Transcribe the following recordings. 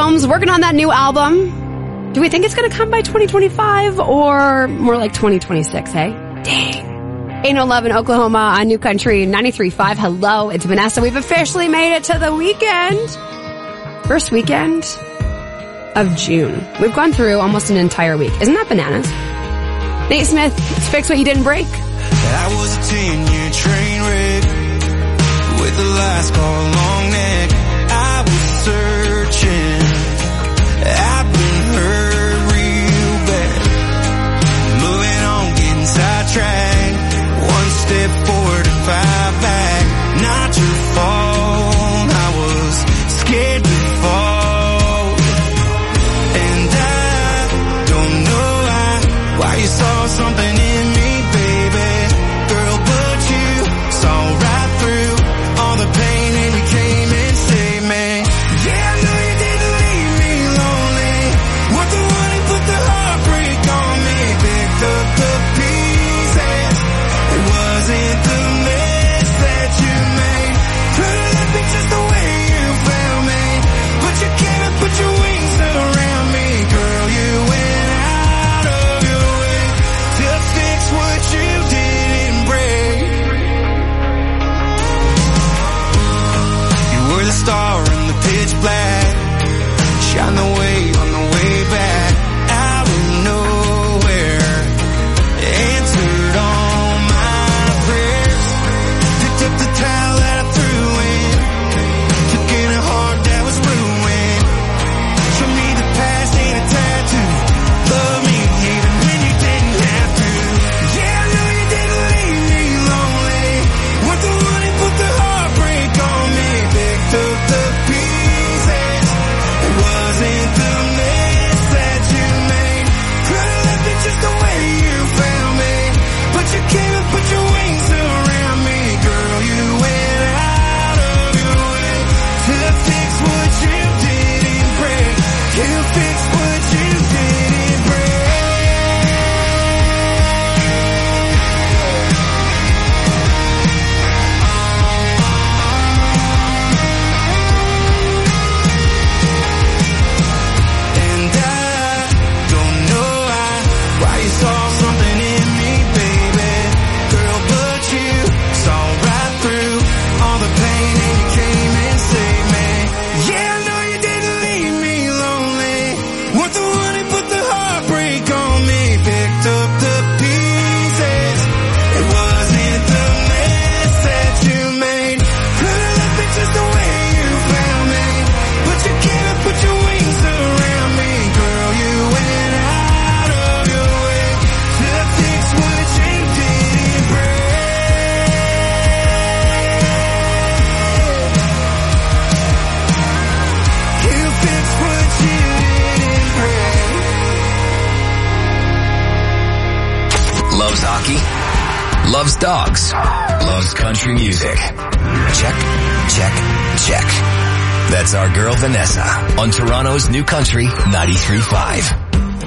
Combs working on that new album. Do we think it's going to come by 2025 or more like 2026, hey? Dang. Ain't No Love in Oklahoma on New Country 93.5. Hello, it's Vanessa. We've officially made it to the weekend. First weekend of June. We've gone through almost an entire week. Isn't that bananas? Nate Smith, let's fix what you didn't break. I was a 10-year train wreck with the last call long neck. I was searching. I've been hurt real bad. Moving on, getting sidetracked. One step forward and 5 back. Not your fault. I was scared to fall. And I don't know why you saw something in me, baby. Girl, but you saw right through all the pain and you came and saved me. Yeah, I know you didn't leave me lonely. Weren't the one who put the heartbreak on me. Picked up the pieces. It wasn't the mess that you made. Could've left me just the way you found me. But you came and put your wings around me. Girl, you went out of your way to fix what you didn't break. You were the star in the pitch black. Shine the way on the way back. Out of nowhere. Answered all my prayers. Picked up the towel that I threw in. Took in a heart that was ruined. Show me the past ain't a tattoo. Love me even when you didn't have to. Yeah, I know you didn't leave me lonely. Weren't the one who put the heartbreak on me. Picked up the pieces. It wasn't the mess that you made. Could've left it just the way you found me. But you came and put your wings around me. Girl, you went out of your way to fix what you didn't break. You fixed what you didn't break. And I don't know why you saw something in me, baby. Girl, but you saw right through all the pain and you came and saved me. Yeah, I know you didn't leave me lonely. Weren't the one who put the heartbreak on me. Picked up the pieces. It wasn't the mess that you made. Could've left it just the way you found me. But you came and put your wings around me. Girl, you went out of your way to fix what you didn't break. You fixed what you didn't break. Loves hockey, loves dogs, loves country music. Check, check, check. That's our girl Vanessa on Toronto's New Country 93.5.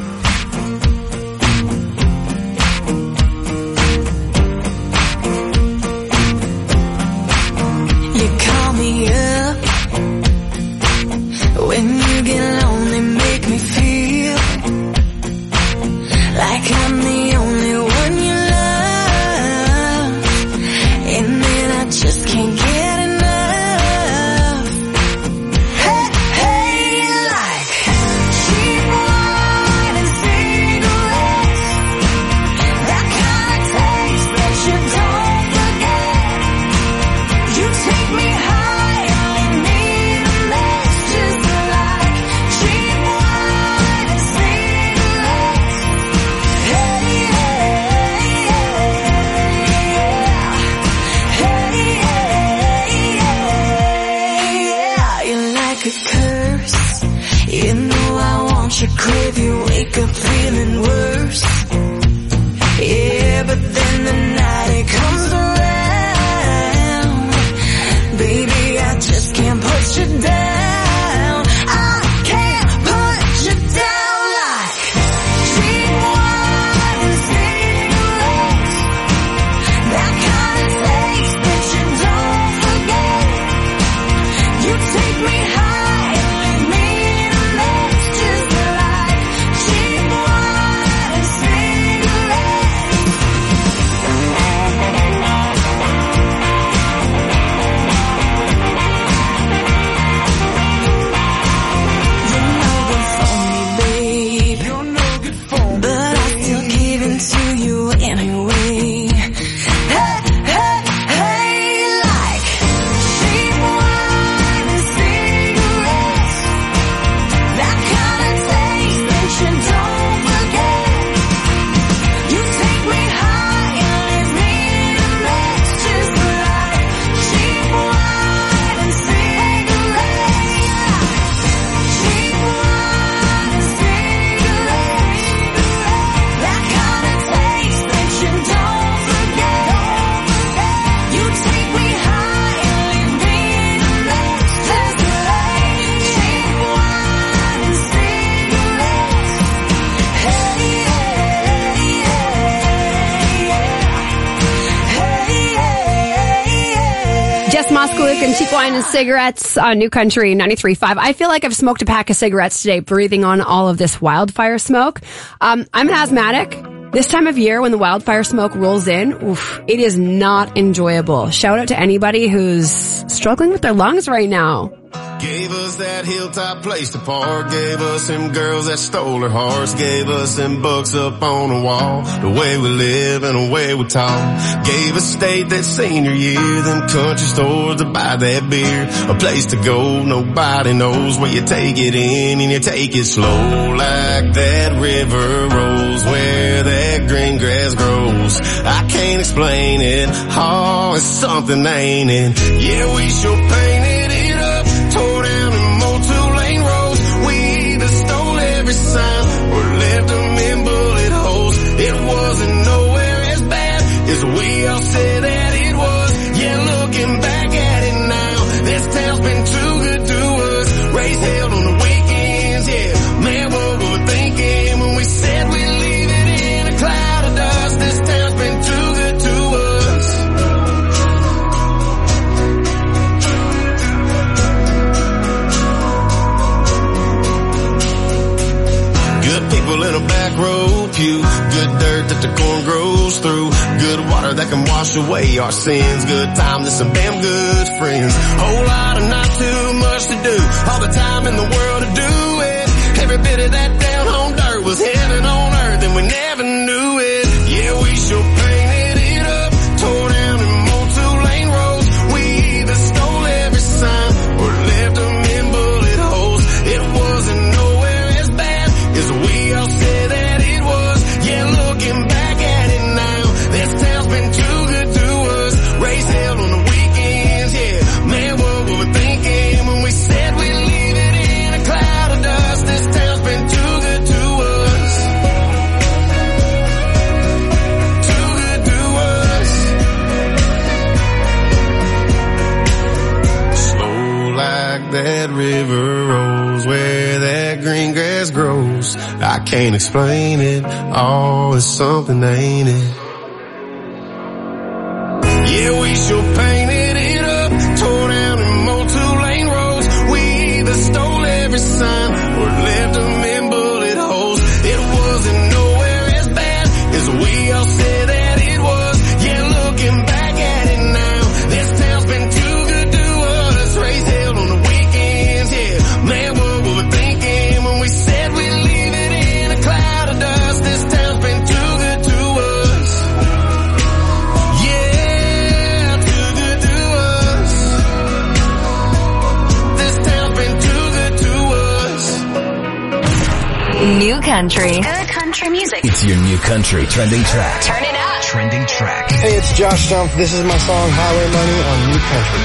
You call me up when you get lonely, make me feel like I'm the only one you love, and then I just can't get enough. Hey, hey, like cheap wine and cigarettes, that kind of taste that you don't forget. You take me high and leave me in a mess, just like cheap wine and cigarettes. Hey, hey, yeah. You're like a curse. You know I want you, crave you, wake up feeling worse. Yeah, but then the night it comes around, baby, I just can't put you down. I can't put you down like cheap wine and cigarettes, that kind of taste that you don't forget. You take me high and leave me in a Luke and cheap wine and cigarettes on New Country 93.5. I feel like I've smoked a pack of cigarettes today, breathing on all of this wildfire smoke. I'm an asthmatic. This time of year when the wildfire smoke rolls in, it is not enjoyable. Shout out to anybody who's struggling with their lungs right now. Gave us that hilltop place to park, gave us them girls that stole her hearts, gave us them books up on the wall, the way we live and the way we talk. Gave us state that senior year, them country stores to buy that beer, a place to go, nobody knows where you take it in and you take it slow, like that river rolls where that green grass grows. I can't explain it, oh, it's something, ain't it? Yeah, we sure painted it up, tore down and mowed 2-lane roads. We either stole every sign or left them in bullet holes. It wasn't nowhere as bad as we all said that it was. Yeah, looking back at it now, this town's been too good to us. Raised hell on the weekends, yeah. Man, what we were thinking when we said we'd leave it in a cloud of dust. This town's been too good to us. Good people in a back row pew, good dirt that the corn grows through, good water that can wash away our sins, good time to some damn good friends, whole lot of not too much to do, all the time in the world to do it, every bit of that down home dirt was heaven on earth and we never knew it. Yeah, we sure painted it up, tore down and mowed 2-lane roads. We either stole every sign or left them in bullet holes. It wasn't nowhere as bad as we all said that it was. Yeah, looking back at it now, this town's been too good to us. Raised hell on the weekends, yeah. Man, what we were thinking when we said we'd leave it in a cloud of dust. This town's been too good to us. Too good to us. Slow like that river rolls where that green grass grows. I can't explain it, oh, it's something, ain't it? Yeah, we sure painted it up, tore down and mowed 2-lane roads. We either stole every sign or left them in bullet holes. It wasn't nowhere as bad as we all said that it was. Yeah, looking back at it now, this town's been too good to us. Raised hell on the weekends, yeah. Man, what we were thinking when we said we'd leave it in a cloud of dust. This town's been too good to us. Yeah, too good to us. This town's been too good to us. New Country. Good country music. It's your New Country trending track. Turn it up. Trending track. Hey, it's Josh Jump. This is my song Highway Money on New Country.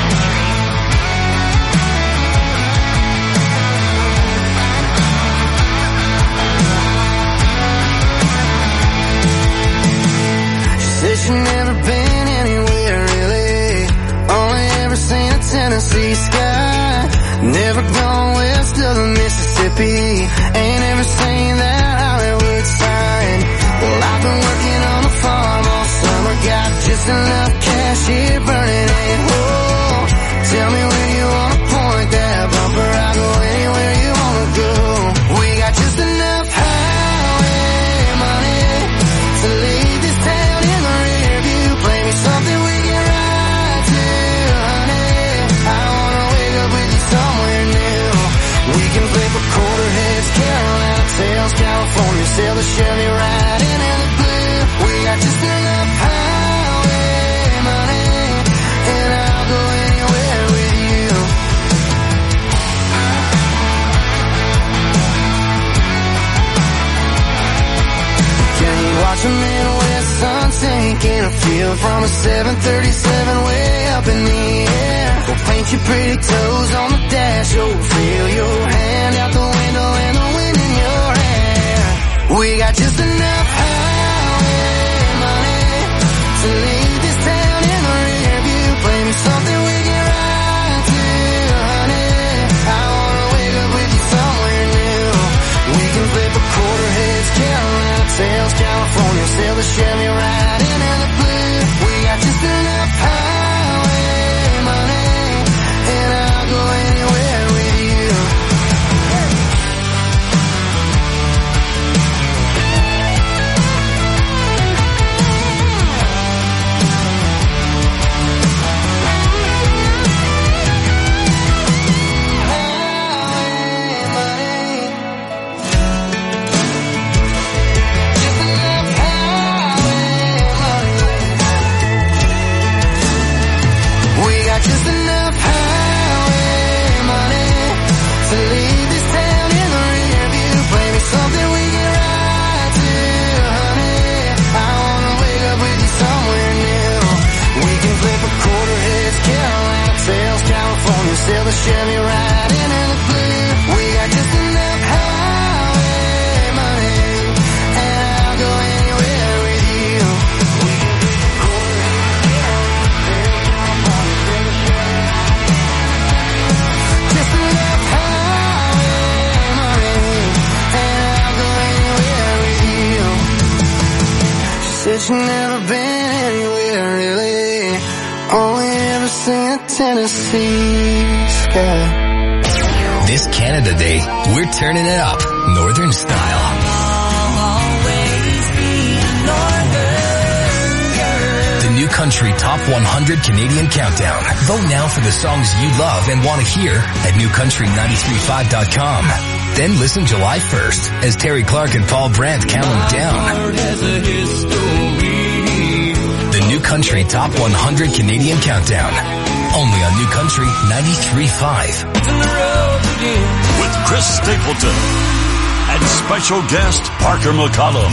She said she never been anywhere really, only ever seen a Tennessee sky. Never gone west of the Mississippi, ain't ever seen that Hollywood sign. Well, I've been working on the farm all summer, got just enough cash here burning a hole. Tell me where you wanna point that bumper, I'll go anywhere you wanna go. We got just enough highway money to leave this town in the rear view. Play me something we can ride to, honey. I wanna wake up with you somewhere new. We can flip a quarter heads, Carolina tails, California, sail the Chevy right into the blue. We got just enough highway money, and I'll go anywhere with you. Can you watch a Midwest sun sink in a field from a 737 way up in the air? Go paint your pretty toes on the dash, oh, feel your hand out the window and the wind in your hair. We got just enough highway money to leave this town in the rear view. Play me something we can ride to, honey. I wanna wake up with you somewhere new. We can flip a quarter heads, Carolina tails, California, sail the Chevy right into the blue. We got just enough highway money, Bet you never been anywhere really. Only ever seen a Tennessee sky. This Canada Day, we're turning it up, Northern style. The New Country Top 100 Canadian Countdown. Vote now for the songs you love and want to hear at newcountry935.com. Then listen July 1st as Terry Clark and Paul Brandt count them down. The New Country Top 100 Canadian Countdown. Only on New Country 93.5. With Chris Stapleton and special guest Parker McCollum.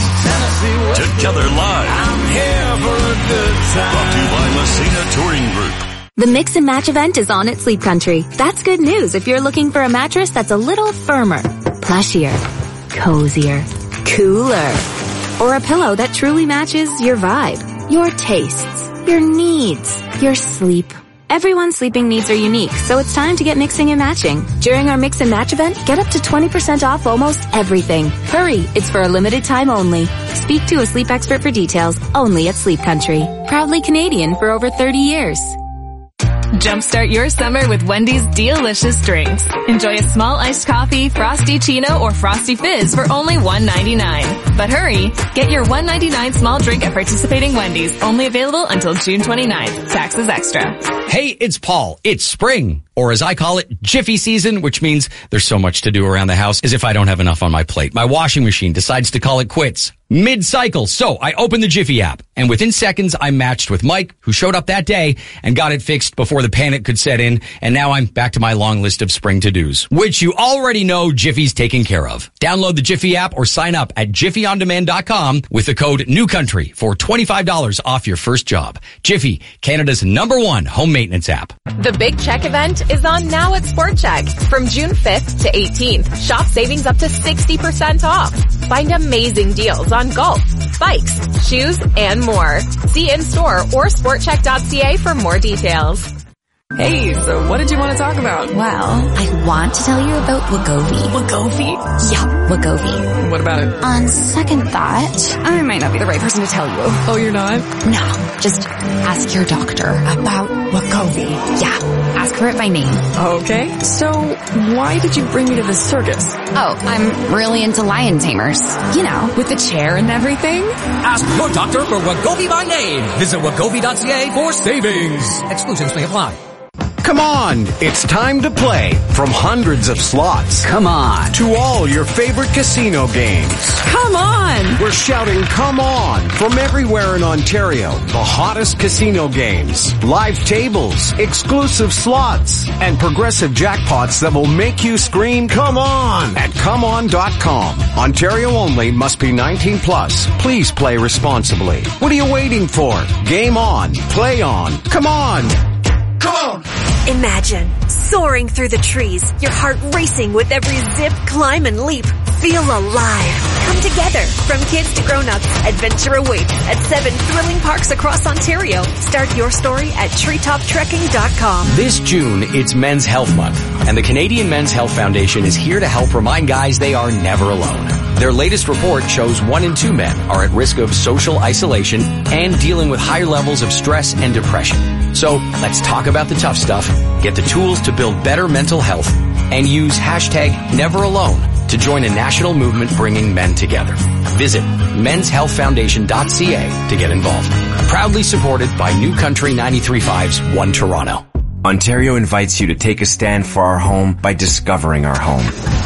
Together live. I'm here for a good time. Brought to you by Messina Touring Group. The Mix and Match event is on at Sleep Country. That's good news if you're looking for a mattress that's a little firmer, plushier, cozier, cooler, or a pillow that truly matches your vibe, your tastes, your needs, your sleep. Everyone's sleeping needs are unique, so it's time to get mixing and matching. During our Mix and Match event, get up to 20% off almost everything. Hurry, it's for a limited time only. Speak to a sleep expert for details, only at Sleep Country. Proudly Canadian for over 30 years. Jumpstart your summer with Wendy's delicious drinks. Enjoy a small iced coffee, Frosty Chino, or Frosty Fizz for only $1.99. But hurry, get your $1.99 small drink at participating Wendy's. Only available until June 29th. Taxes extra. Hey, it's Paul. It's spring, or as I call it, Jiffy season, which means there's so much to do around the house as if I don't have enough on my plate. My washing machine decides to call it quits mid-cycle. So I opened the Jiffy app, and within seconds I matched with Mike, who showed up that day and got it fixed before the panic could set in. And now I'm back to my long list of spring to-dos, which you already know Jiffy's taken care of. Download the Jiffy app or sign up at jiffyondemand.com with the code NEWCOUNTRY for $25 off your first job. Jiffy, Canada's #1 home maintenance app. The Big Check event is on now at Sport Check. From June 5th to 18th, shop savings up to 60% off. Find amazing deals on golf, bikes, shoes, and more. See in-store or sportcheck.ca for more details. Hey, so what did you want to talk about? Well, I want to tell you about Wegovy. Wegovy? Yeah, Wegovy. What about it? On second thought, I might not be the right person to tell you. Oh, you're not? No, just ask your doctor about Wegovy. Yeah, ask her it by name. Okay, so why did you bring me to the circus? Oh, I'm really into lion tamers. You know, with the chair and everything? Ask your doctor for Wegovy by name. Visit wegovy.ca for savings. Exclusions may apply. Come on, it's time to play. From hundreds of slots. Come on. To all your favorite casino games. Come on. We're shouting come on from everywhere in Ontario. The hottest casino games, live tables, exclusive slots, and progressive jackpots that will make you scream come on at comeon.com. Ontario only, must be 19 plus. Please play responsibly. What are you waiting for? Game on. Play on. Come on. Come on. Imagine soaring through the trees, your heart racing with every zip, climb, and leap. Feel alive. Come together. From kids to grown-ups, adventure awaits at 7 thrilling parks across Ontario. Start your story at treetoptrekking.com. This June, it's Men's Health Month, and the Canadian Men's Health Foundation is here to help remind guys they are never alone. Their latest report shows 1 in 2 men are at risk of social isolation and dealing with higher levels of stress and depression. So let's talk about the tough stuff, get the tools to build better mental health, and use #NeverAlone to join a national movement bringing men together. Visit menshealthfoundation.ca to get involved. Proudly supported by New Country 93.5's One Toronto. Ontario invites you to take a stand for our home by discovering our home.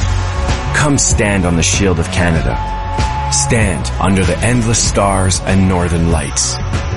Come stand on the shield of Canada. Stand under the endless stars and northern lights.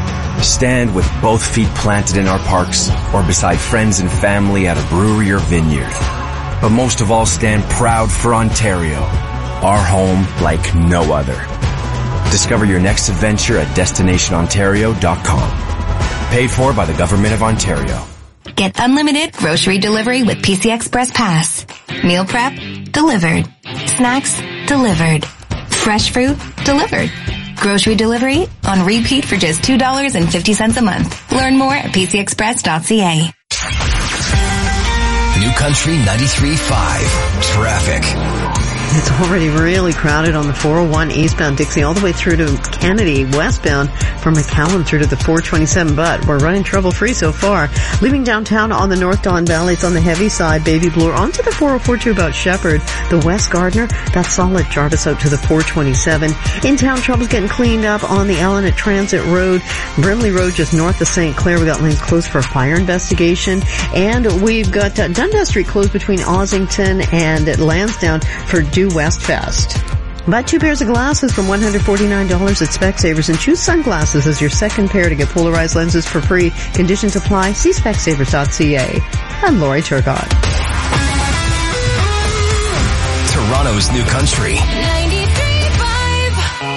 Stand with both feet planted in our parks or beside friends and family at a brewery or vineyard. But most of all, stand proud for Ontario, our home like no other. Discover your next adventure at destinationontario.com. Paid for by the Government of Ontario. Get unlimited grocery delivery with PC Express Pass. Meal prep, delivered. Snacks, delivered. Fresh fruit, delivered. Grocery delivery on repeat for just $2.50 a month. Learn more at pcexpress.ca. New Country 93.5 Traffic. It's already really crowded on the 401 eastbound Dixie all the way through to Kennedy westbound from McCallum through to the 427, but we're running trouble-free so far. Leaving downtown on the North Don Valley, it's on the heavy side, Baby Blue, onto the 404 about Shepherd. The West Gardner, that's solid. Jarvis out to the 427. In-town trouble's getting cleaned up on the Allen at Transit Road. Brimley Road just north of St. Clair. We got lanes closed for a fire investigation. And we've got Dundas Street closed between Ossington and Lansdowne for Due West Fest. Buy 2 pairs of glasses from $149 at Specsavers and choose sunglasses as your second pair to get polarized lenses for free. Conditions apply. See specsavers.ca. I'm Lori Turcott. Toronto's New Country. 93.5.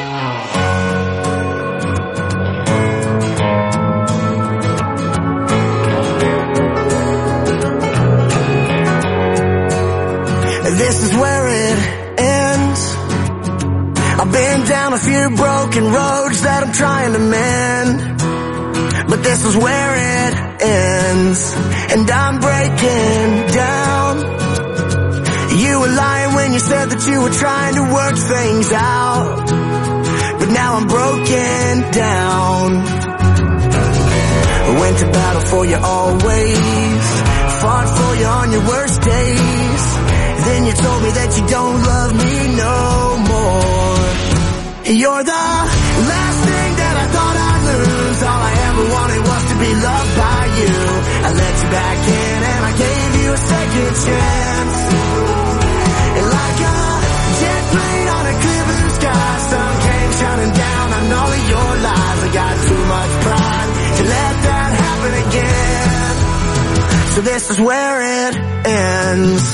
This is where it ends. I've been down a few broken roads that I'm trying to mend, but this is where it ends, and I'm breaking down. You were lying when you said that you were trying to work things out, but now I'm broken down. Went to battle for you always, fought for you on your worst days. Then you told me that you don't love me no more. You're the last thing that I thought I'd lose. All I ever wanted was to be loved by you. I let you back in and I gave you a second chance. And like a jet plane on a clear blue sky, sun came shining down on all of your lies. I got too much pride to let that happen again. So this is where it ends.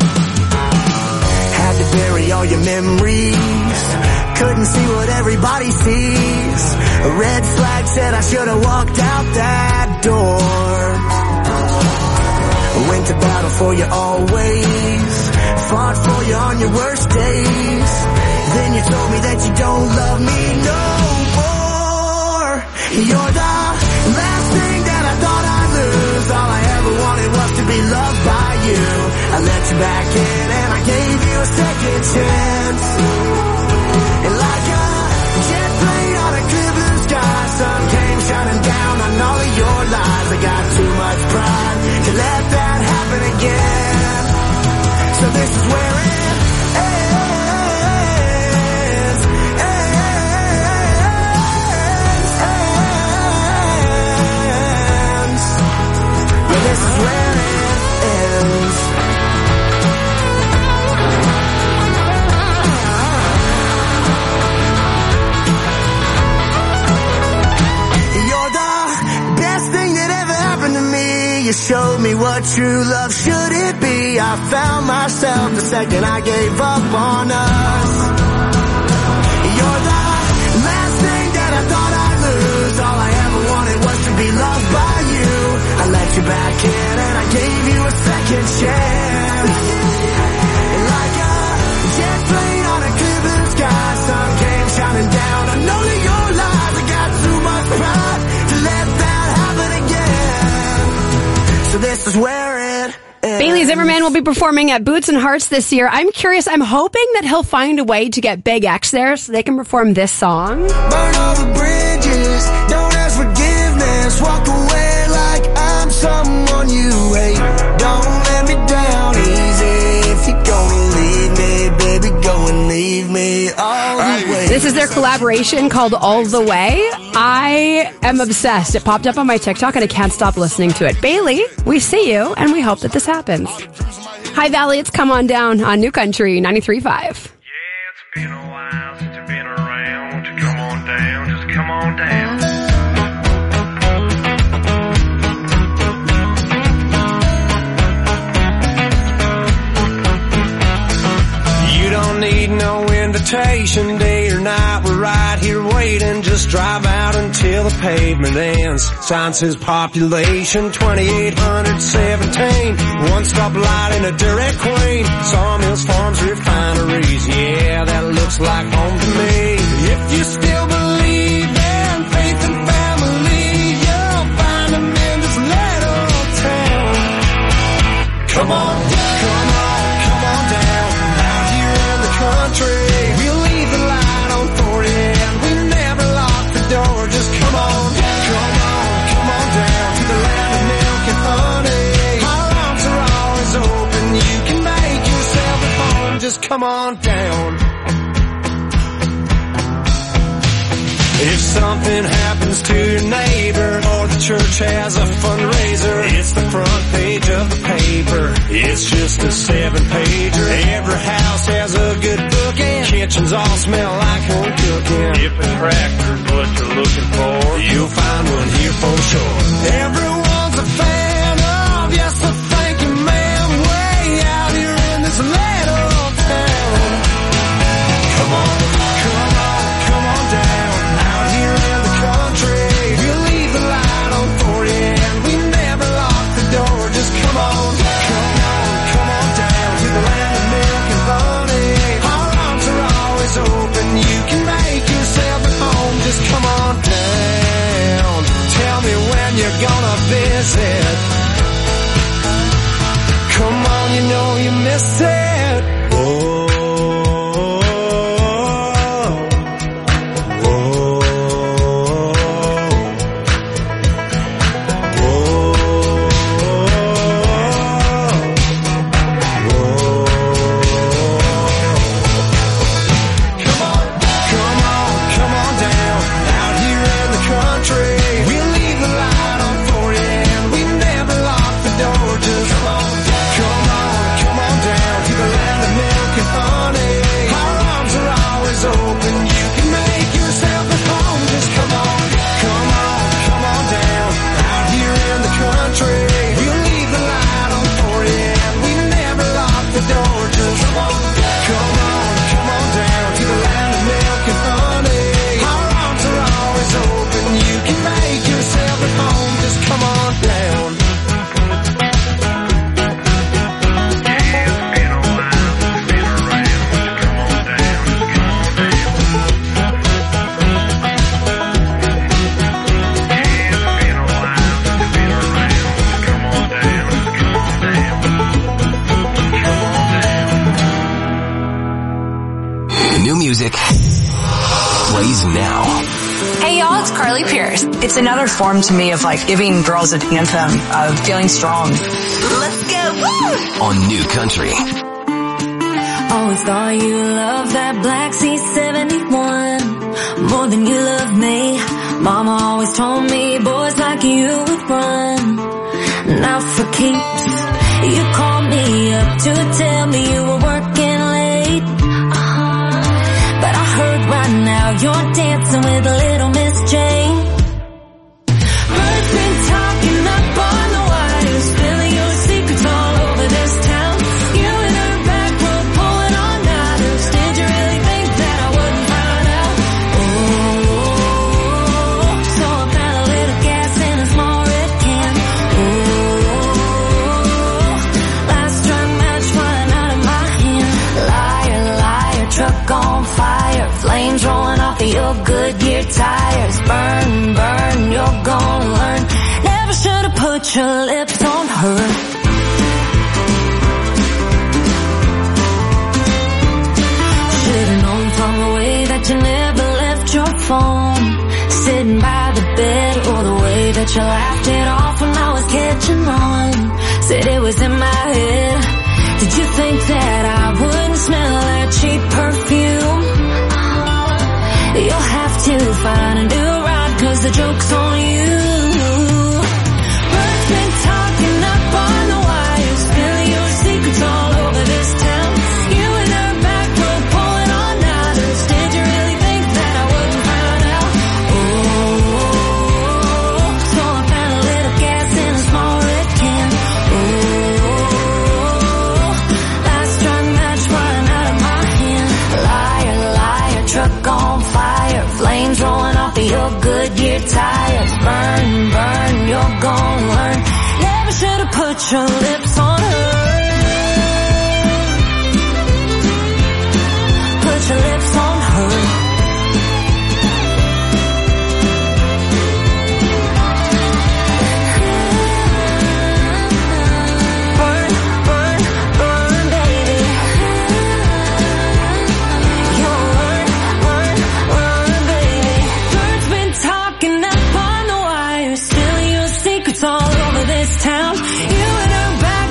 Had to bury all your memories, couldn't see what everybody sees. A red flag said I should have walked out that door. Went to battle for you always, fought for you on your worst days. Then you told me that you don't love me no more. You're the last thing that I thought I'd lose. All I ever wanted was to be loved by you. I let you back in and I gave you a second chance. And like a jet plane on a clear blue sky, sun came shining down on all of your lies. I got too much pride to let that happen again. So this is where it ends. Yeah, this is where it ends. You showed me what true love should it be. I found myself the second I gave up on us. You're the last thing that I thought I'd lose. All I ever wanted was to be loved by you. I let you back in and I gave you a second chance. And like a jet plane on a clear blue sky, sun came shining down on all of your lies. I got too much pride to let that happen again. So this is where it ends. Bailey Zimmerman will be performing at Boots and Hearts this year. I'm curious. I'm hoping that he'll find a way to get Big X there so they can perform this song. Burn all the bridges, don't ask forgiveness. Walk away like I'm someone you hate. Don't let me down easy. If you're gonna leave me, baby, go and leave me all the way. This is their collaboration called All the Way. I am obsessed. It popped up on my TikTok and I can't stop listening to it. Bailey, we see you and we hope that this happens. Hi Valley, it's Come On Down on New Country 93.5. Been a while since you've been around. Come on down, just come on down. You don't need no invitation, day or night. We're right here waiting. Just drive out until the pavement ends. Sign says population 2817. One stop light in a Dairy Queen. Sawmills, farms, refineries. Yeah, that looks like home to me. If you still believe in faith and family, you'll find them in this little town. Come on down, come on down. Out here in the If something happens to your neighbor or the church has a fundraiser, it's the front page of the paper. It's just a 7-pager. Every house has a good book and kitchens all smell like home cooking. If a tractor's what you're looking for, you'll find one here for sure. Everyone's a fan of, yes, the thank you man, way out here in this little town. Come on, come on, come on down. Out here in the country, we'll leave the light on for you and we never lock the door. Just come on, come on, come on down to the land of milk and honey. Our arms are always open, you can make yourself at home. Just come on down. Tell me when you're gonna visit. Come on, you know you miss it. Oh. It's another form to me of like giving girls an anthem of feeling strong. Let's go! Woo! On New Country. Always thought you loved that Black C71 more than you love me. Mama always told me boys like you would run. Now for keeps, you called me up to tell me you were working late. But I heard right now you're dancing with little Miss Jane. Your Goodyear tires burn, burn, you're gonna learn. Never should have put your lips on her. Should've known from the way that you never left your phone sitting by the bed, or the way that you laughed it off when I was catching on. Said it was in my head. Did you think that I wouldn't smell that cheap perfume? You'll have to find a new ride, 'cause the joke's on you. Bird's been talking up on the wire, spilling your secrets all over this town. You and her back row pulling all nighters. Did you really think that I wouldn't find out? Oh, so I found a little gas in a small red can. Oh, last drunk match running out of my hand. Liar, liar, truck on fire, flames rolling off of your Goodyear tires. Burn, burn, you're gonna learn. Never should have put your lips on her. Put your lips on her. Burn, burn, burn, baby. All over this town, you and her back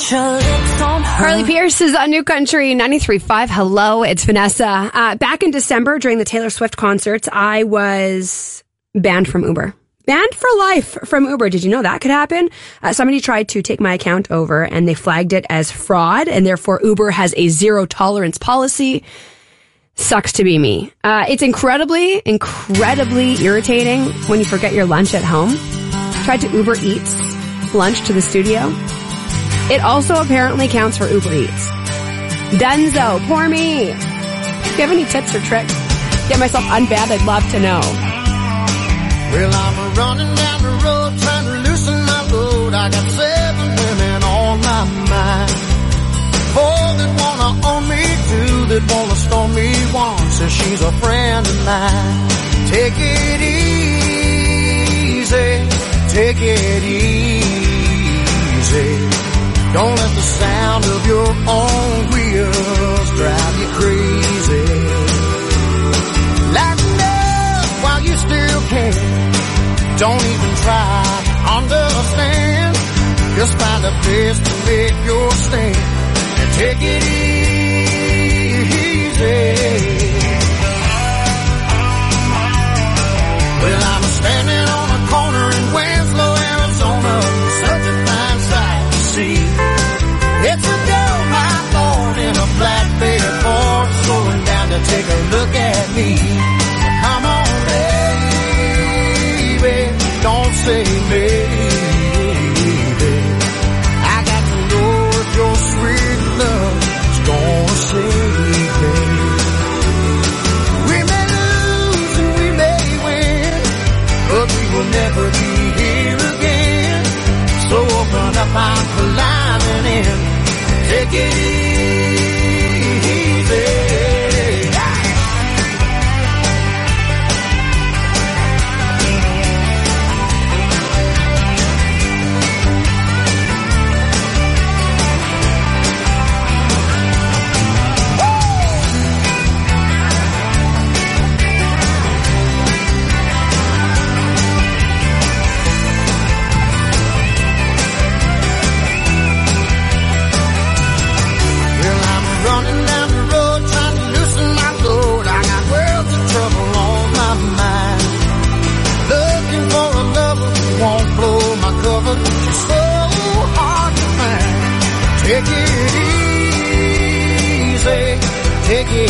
put your lips on her. Carly Pierce is on New Country 93.5. Hello, it's Vanessa. Back in December during the Taylor Swift concerts, I was banned from Uber. Banned for life from Uber. Did you know that could happen? Somebody tried to take my account over and they flagged it as fraud, and therefore Uber has a zero tolerance policy. Sucks to be me. It's incredibly irritating when you forget your lunch at home. Tried to Uber Eats lunch to the studio. It also apparently counts for Uber Eats. Dunzo, poor me. If you have any tips or tricks, get myself unbanned, I'd love to know. Well, I'm running down the road trying to loosen my load. I got 7 women on my mind. 4 that wanna own me, 2 that wanna stone me, 1 says she's a friend of mine. Take it easy, take it easy. Don't let the sound of your own wheels drive you crazy. Lighten up while you still can. Don't even try to understand. Just find a place to make your stand and take it easy. Well, I'm standing on a corner in Winslow, Arizona. Such a fine sight to see. It's a girl, my Lord, in a flatbed Ford, slowing down to take a look at me. Come on, baby, don't say maybe. I got to know if your sweet love is gonna save me. We may lose and we may win, but we will never be here again. So open up, I'm climbing in. Take it easy. Running down the road trying to loosen my load. I got worlds of trouble on my mind. Looking for a lover who won't blow my cover. She's so hard to find. Take it easy, take it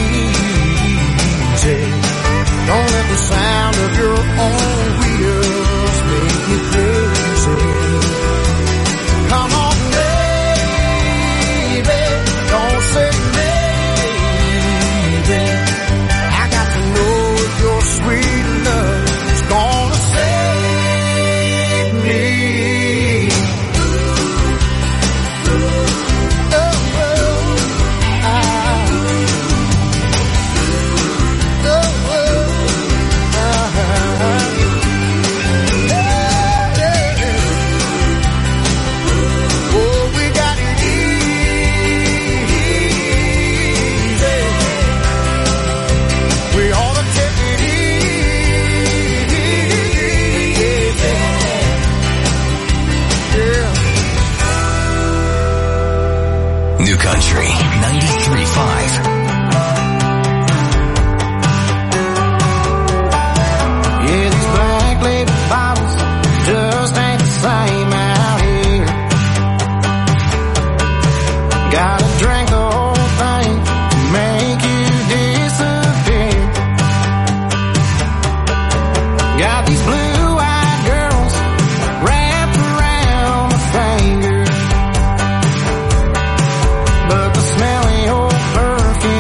easy. Don't let the sound of your own wheels make you crazy. Come on, don't say maybe. I got to know if your sweet love is gonna save me. New Country 93.5. Yeah, these black label bottles just ain't the same out here. Gotta drink the whole thing to make you disappear. Got these blue-eyed girls wrapped around my finger. But the smelly old perfume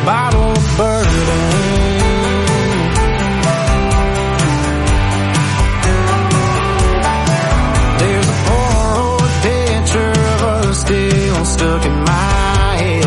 bottle of bourbon. There's a poor old picture of us still stuck in my head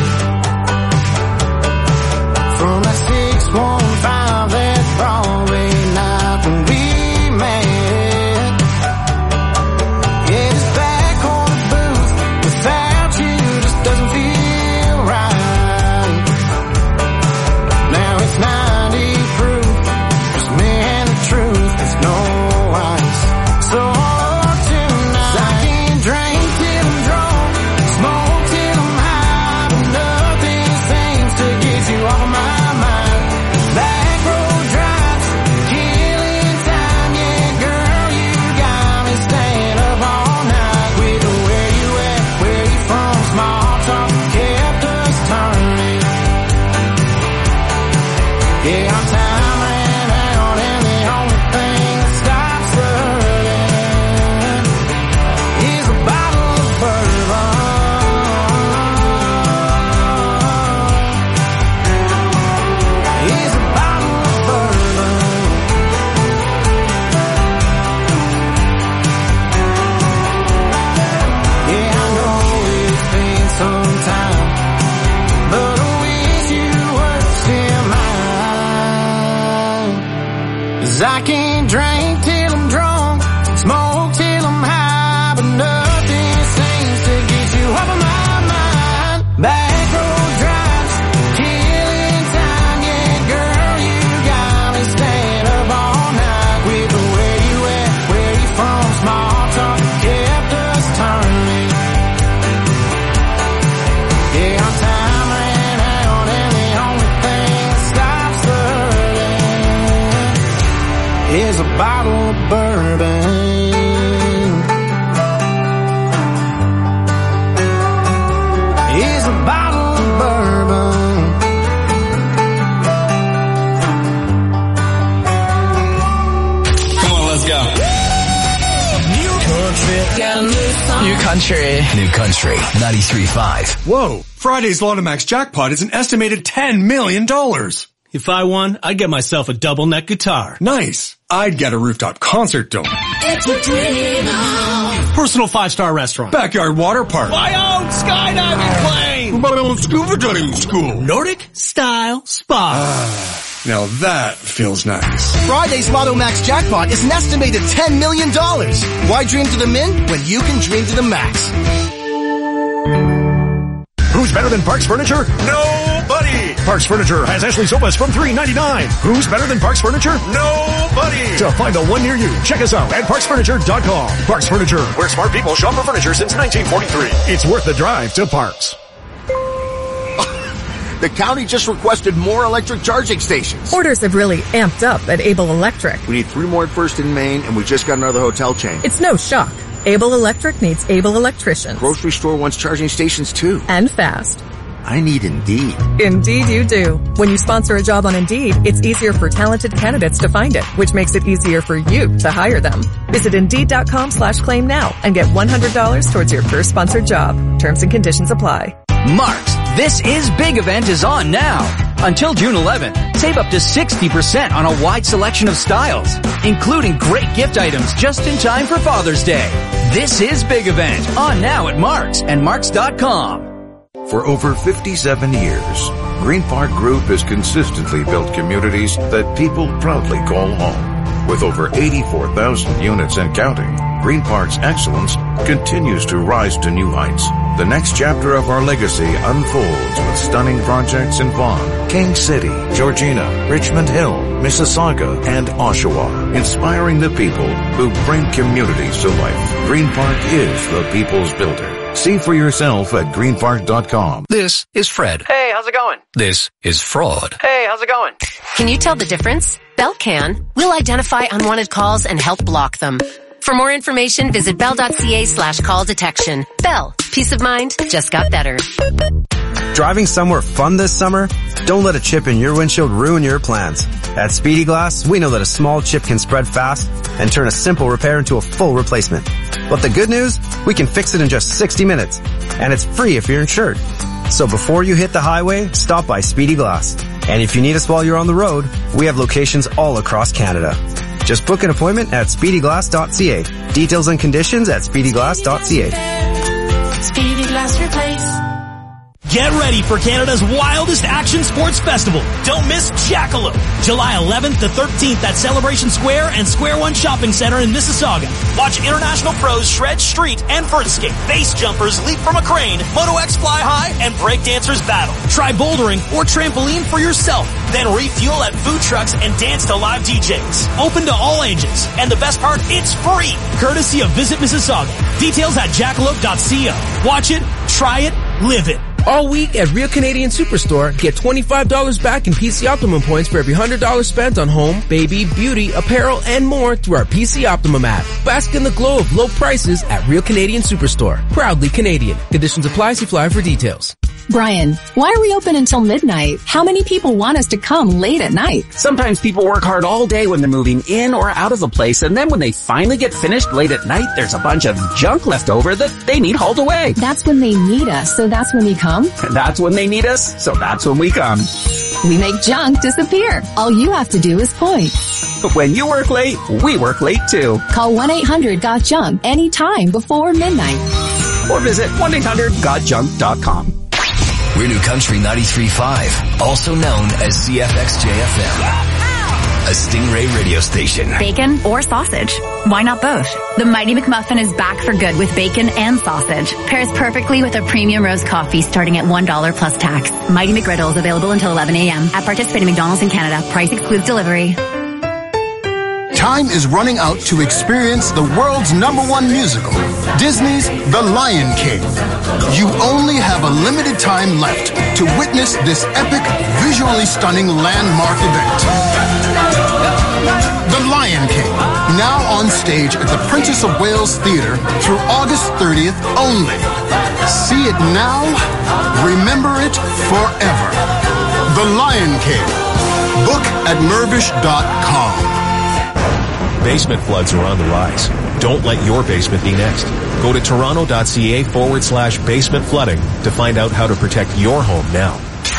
from that 615 that Broadway night when we met. Yeah, this back on the booth without you just doesn't feel right. Now it's 90 proof, just me and the truth, there's no ice. So tonight I can't drink till I'm drunk, smoke till I'm high, but nothing seems to get you off of my mind. Back road drives, killing time, yeah girl, you got me staying up all night with the where you at, where you from, small talk kept us turning. Yeah, our time ran out and the only thing that stops hurting is a bottle of bourbon. Is a bottle of bourbon. Yeah, I know it's been some time, but I wish you were still mine. 'Cause I can't drink till I'm drunk, smoke till I'm high, but nothing seems to get you off of my mind. Back road drives, killing time, yeah girl, you got me staying up all night with the where you at, where you from, small talk kept us turning. Yeah, our time ran out and the only thing that stops hurting is a bottle of bourbon. Is a bottle of bourbon. Come on, let's go. New country. New Country 93.5. Whoa, Friday's Lotomax jackpot is an estimated $10 million. If I won, I'd get myself a double neck guitar. Nice. I'd get a rooftop concert dome. It's a dream. Personal 5-star restaurant. Backyard water park. My own skydiving plane. My own scuba diving school. Nordic style spa. Now that feels nice. Friday's Lotomax jackpot is an estimated $10 million. Why dream to the min when you can dream to the max? Who's better than Parks Furniture? Nobody! Parks Furniture has Ashley sofas from $399. Who's better than Parks Furniture? Nobody! To find the one near you, check us out at parksfurniture.com. Parks Furniture, where smart people shop for furniture since 1943. It's worth the drive to Parks. The county just requested more electric charging stations. Orders have really amped up at Able Electric. We need 3 more at First in Maine, and we just got another hotel chain. It's no shock. Able Electric needs able electricians. Grocery store wants charging stations too. And fast. I need Indeed. Indeed you do. When you sponsor a job on Indeed, it's easier for talented candidates to find it, which makes it easier for you to hire them. Visit Indeed.com/claim now and get $100 towards your first sponsored job. Terms and conditions apply. Marks, This Is Big event is on now. Until June 11th, save up to 60% on a wide selection of styles, including great gift items just in time for Father's Day. This Is Big event on now at Marks and Marks.com. For over 57 years, Green Park Group has consistently built communities that people proudly call home. With over 84,000 units and counting, Green Park's excellence continues to rise to new heights. The next chapter of our legacy unfolds with stunning projects in Vaughan, King City, Georgina, Richmond Hill, Mississauga, and Oshawa, inspiring the people who bring communities to life. Green Park is the people's builder. See for yourself at greenpark.com. This is Fred. Hey, how's it going? This is Fraud. Hey, how's it going? Can you tell the difference? Bell can. We'll identify unwanted calls and help block them. For more information, visit bell.ca/call detection. Bell. Peace of mind just got better. Driving somewhere fun this summer? Don't let a chip in your windshield ruin your plans. At Speedy Glass, we know that a small chip can spread fast and turn a simple repair into a full replacement. But the good news? We can fix it in just 60 minutes. And it's free if you're insured. So before you hit the highway, stop by Speedy Glass. And if you need us while you're on the road, we have locations all across Canada. Just book an appointment at speedyglass.ca. Details and conditions at speedyglass.ca. Speedy Glass Replace. Get ready for Canada's wildest action sports festival. Don't miss Jackalope, July 11th to 13th at Celebration Square and Square One Shopping Center in Mississauga. Watch international pros shred street and vert skate, base jumpers leap from a crane, Moto X fly high, and breakdancers battle. Try bouldering or trampoline for yourself. Then refuel at food trucks and dance to live DJs. Open to all ages. And the best part, it's free. Courtesy of Visit Mississauga. Details at jackalope.co. Watch it, try it, live it. All week at Real Canadian Superstore, get $25 back in PC Optimum points for every $100 spent on home, baby, beauty, apparel, and more through our PC Optimum app. Bask in the glow of low prices at Real Canadian Superstore. Proudly Canadian. Conditions apply. See flyer for details. Brian, why are we open until midnight? How many people want us to come late at night? Sometimes people work hard all day when they're moving in or out of a place, and then when they finally get finished late at night, there's a bunch of junk left over that they need hauled away. That's when they need us, so that's when we come? That's when they need us, so that's when we come. We make junk disappear. All you have to do is point. When you work late, we work late too. Call 1-800-GOT-JUNK anytime before midnight. Or visit 1-800-GOTJUNK.com. We're New Country 93.5, also known as CFXJFM. A Stingray radio station. Bacon or sausage? Why not both? The Mighty McMuffin is back for good with bacon and sausage. Pairs perfectly with a premium roast coffee starting at $1 plus tax. Mighty McGriddle is available until 11 a.m. at participating McDonald's in Canada. Price excludes delivery. Time is running out to experience the world's #1 musical, Disney's The Lion King. You only have a limited time left to witness this epic, visually stunning landmark event. The Lion King, now on stage at the Princess of Wales Theatre through August 30th only. See it now, remember it forever. The Lion King. Book at Mirvish.com. Basement floods are on the rise. Don't let your basement be next. Go to toronto.ca/basement flooding to find out how to protect your home now.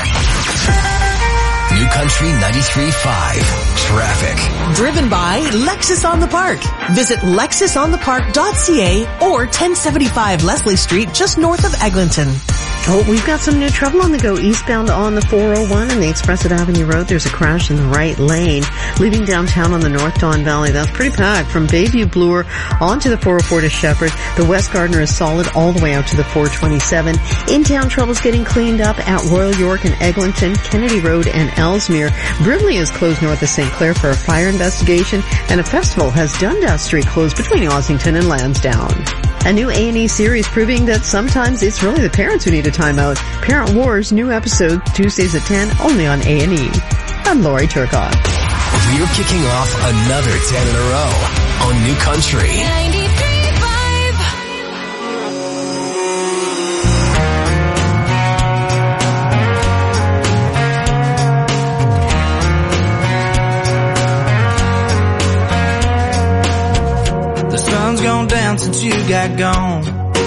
New Country 93.5 Traffic. Driven by Lexus on the Park. Visit lexusonthepark.ca or 1075 Leslie Street just north of Eglinton. Oh, we've got some new trouble on the go eastbound on the 401 and the Express at Avenue Road. There's a crash in the right lane, leaving downtown on the North Don Valley. That's pretty packed from Bayview Bloor onto the 404 to Shepherd. The West Gardner is solid all the way out to the 427. In-town trouble's getting cleaned up at Royal York and Eglinton, Kennedy Road and Ellesmere. Brimley is closed north of St. Clair for a fire investigation, and a festival has Dundas Street closed between Ossington and Lansdowne. A new A&E series proving that sometimes it's really the parents who need a timeout. Parent Wars, new episode, Tuesdays at 10, only on A&E. I'm Lori Turcotte. We're kicking off another 10 in a row on New Country 93.5. The sun's gone down since you got gone.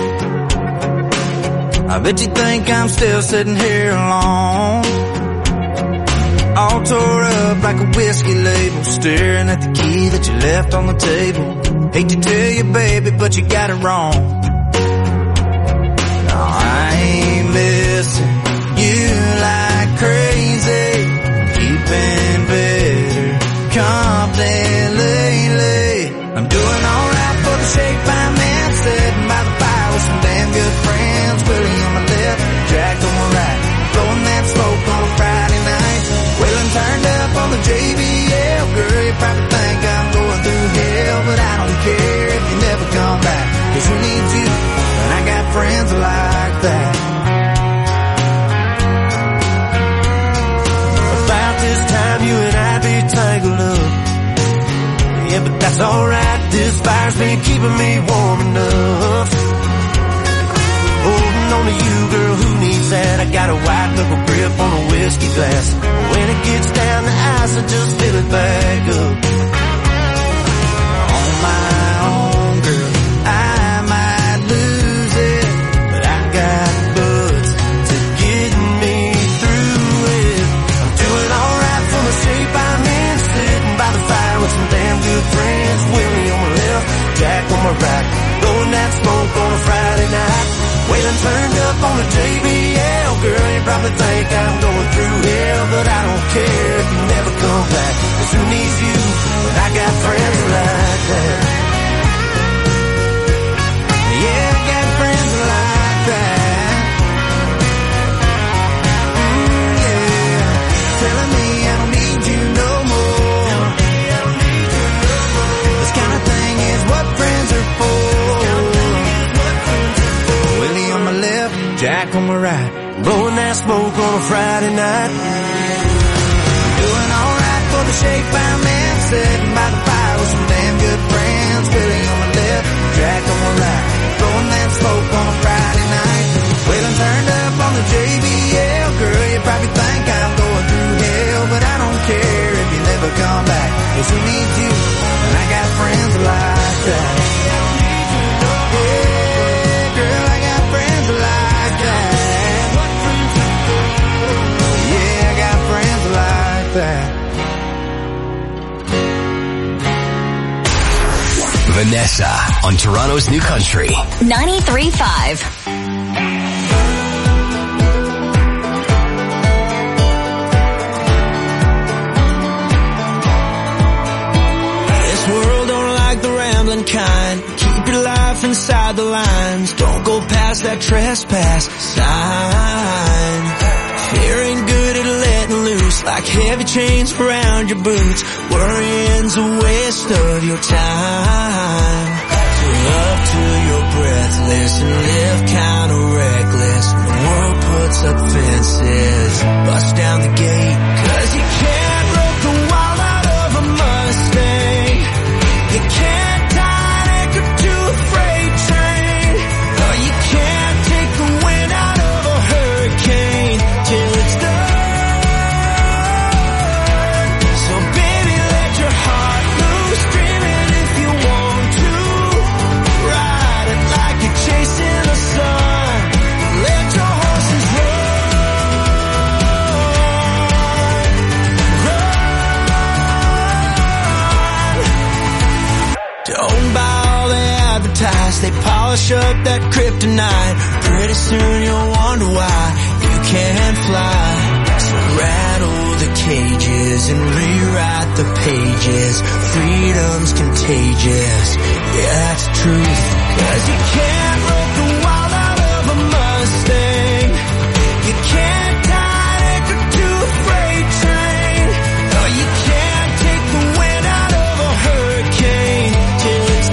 I bet you think I'm still sitting here alone, all tore up like a whiskey label, staring at the key that you left on the table. Hate to tell you, baby, but you got it wrong. No, I ain't missing you like crazy, keeping better company lately. I'm doing alright for the shape I'm in, sitting by the fire with some damn good friends. Willie on my left, Jack on my right, blowing that smoke on a Friday night. Wailing turned up on the JBL, girl, you probably think I'm going through hell, but I don't care if you never come back, 'cause who needs you, and I got friends like that. About this time you and I be tangled up, yeah, but that's alright, this fire's been keeping me warm enough. Holding on to you, girl, who needs that? I got a white knuckle grip on a whiskey glass. When it gets down the ice, I just fill it back up. On my own, girl, I might lose it, but I got buds to give probably think I'm going through hell, but I don't care if you never come back. 'Cause who needs you when I got friends like that? Yeah, I got friends like that. Yeah, telling me I don't need you no more. This kind of thing is what friends are for. Willie on my left, Jack on my right, blowing that smoke on a Friday night. Doing alright for the shape-bound man, sitting by the fire with some damn good friends. Willie on my left, Jack on my right, blowing that smoke on a Friday night. Wailing turned up on the JBL. Girl, you probably think I'm going through hell, but I don't care if you never come back. 'Cause who needs you when I got friends like that? Yeah, girl, I got friends like that. Yeah, I got friends like that. Vanessa on Toronto's New Country. 93.5. This world don't like the rambling kind. Keep your life inside the lines. Don't go past that trespass sign. Fear ain't good at letting loose, like heavy chains around your boots. Worrying's a waste of your time. So love till you're breathless and live kinda reckless. When the world puts up fences, bust down the gate. 'Cause you can't rope the wild out of a Mustang. You can't tie an anchor to a freight train. Or you can't take the wind out of a hurricane till it's done. So baby, let your heart loose, dream it if you want to. Ride it like you're chasing the sun. Let your horses run. Don't buy all they advertise. They polish up that kryptonite. Pretty soon you'll wonder why you can't fly. So rattle the cages and rewrite the pages. Freedom's contagious. Yeah, that's the truth. 'Cause you can't rope the wild out of a Mustang. You can't tie an anchor to a freight train. Or you can't take the wind out of a hurricane till it's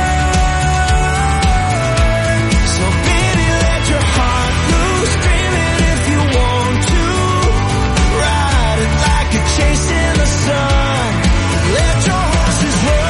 done. So baby, let your heart loose, dream it if you want to. Ride it like you're chasing the sun. Let your horses run.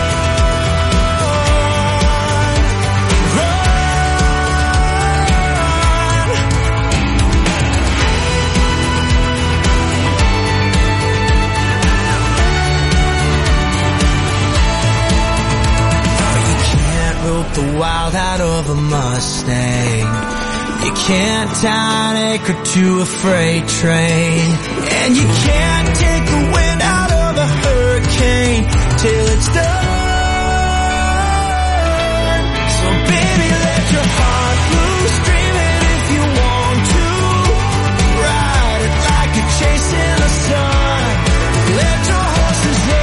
The wild out of a Mustang. You can't tie an anchor to a freight train. And you can't take the wind out of a hurricane till it's done. So baby, let your heart loose, dream it if you want to. Ride it like you're chasing the sun. Let your horses run.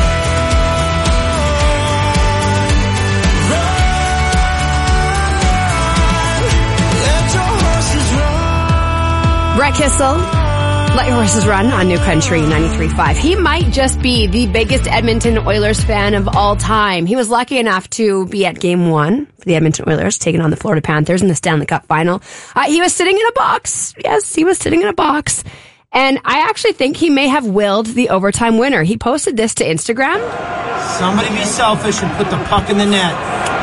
Brett Kissel, Let Your Horses Run on New Country 93.5. He might just be the biggest Edmonton Oilers fan of all time. He was lucky enough to be at Game 1 for the Edmonton Oilers, taking on the Florida Panthers in the Stanley Cup Final. He was sitting in a box. Yes, he was sitting in a box. And I actually think he may have willed the overtime winner. He posted this to Instagram. Somebody be selfish and put the puck in the net.